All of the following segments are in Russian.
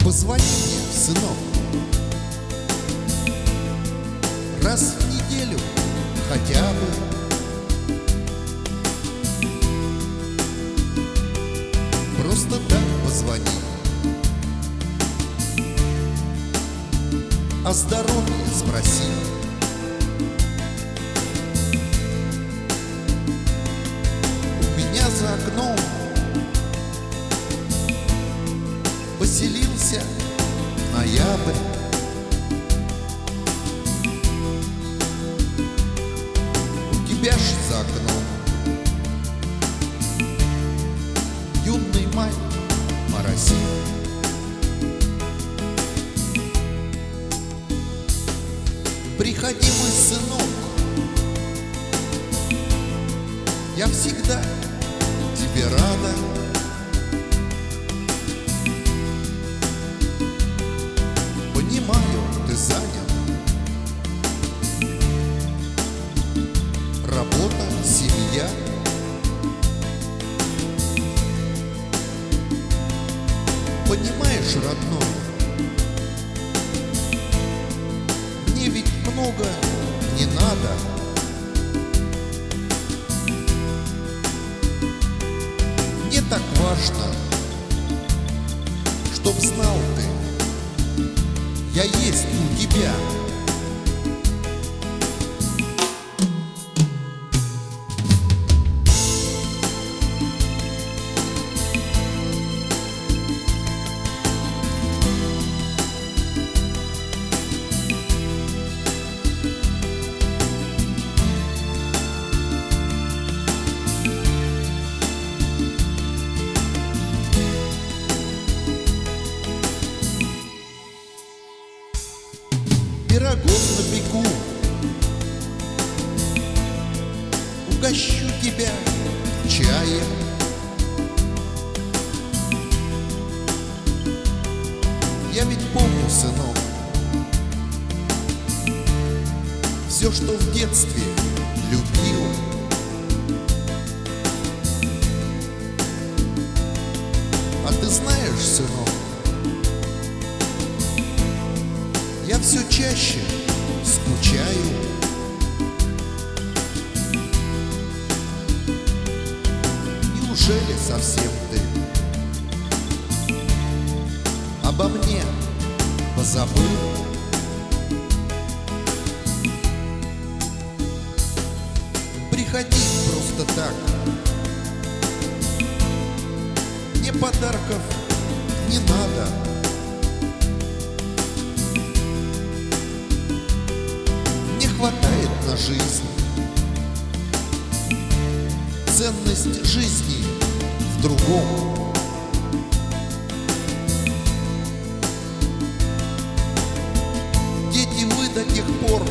Позвони мне, сынок, раз в неделю хотя бы. Просто так позвони. О здоровье спроси. У меня за окном поселился ноябрь. У тебя ж за окном юный май моросит. Приходи, мой сынок, я всегда тебе рада. Понимаю, ты занят. Работа, семья. Понимаешь, родной, мне ведь много не надо. Мне так важно, чтоб знал ты, я есть у тебя. Пирогов напеку, угощу тебя чаем. Я ведь помню, сынок, все, что в детстве любил. А ты знаешь, сынок, я все чаще скучаю. Неужели совсем ты обо мне позабыл? Приходи просто так, мне подарков не надо. Хватает на жизнь. Ценность жизни в другом. Дети, вы до тех пор,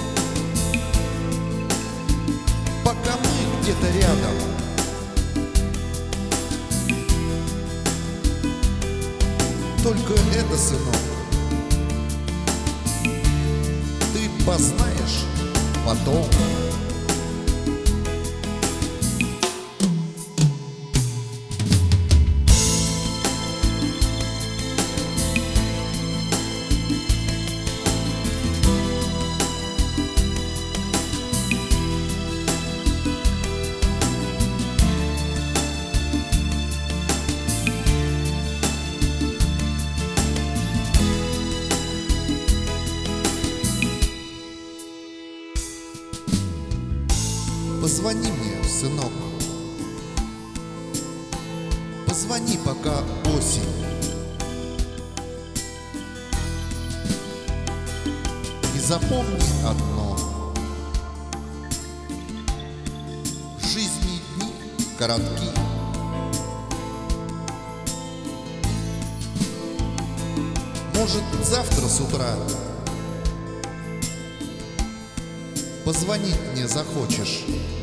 пока мы где-то рядом. Только это, сынок, ты познаешь потом. Позвони мне, сынок, позвони, пока осень. И запомни одно: в жизни дни коротки. Может, завтра с утра позвонить мне захочешь.